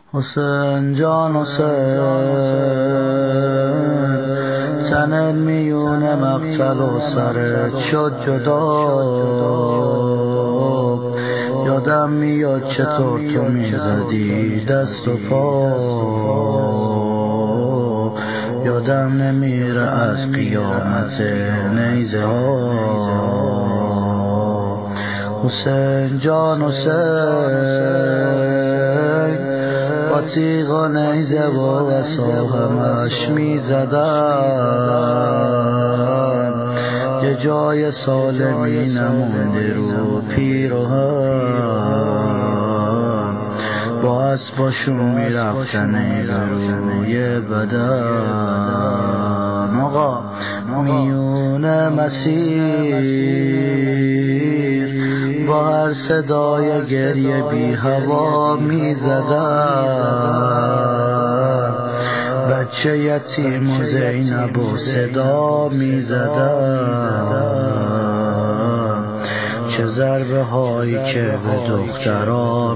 حسین جان حسین، تن میون مقتل و سرت شد جدا. یادم میاد چطور تو میزدی دست و پا، یادم نمیره از قیامت نیزه ها. حسین جان حسین، با تیغ و نیزه و عصا همش میزدن، یه جای سالمی نمونده رو پیرهن، با اسباشون میرفتن روی بدن. آقا میون مسیر با هر صدای گریه بی هوا میزدن، بچه یتیم و زینب و صدا میزدن، چه ضربه هایی که به دخترها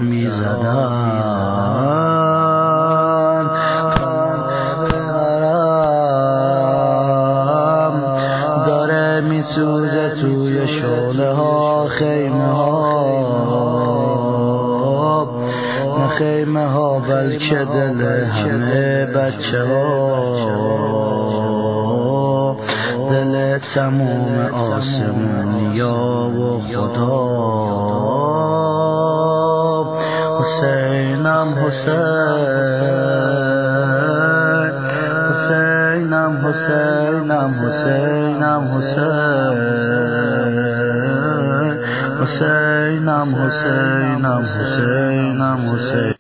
میزدن. داره میسوزه توی شعله ها خیمه ها، نه خیمه ها بلکه دل همه بچه ها، دل تموم آسمونیا و خدا. حسینم حسین، حسینم حسینم حسینم حسین، حسینم حسینم حسینم حسین.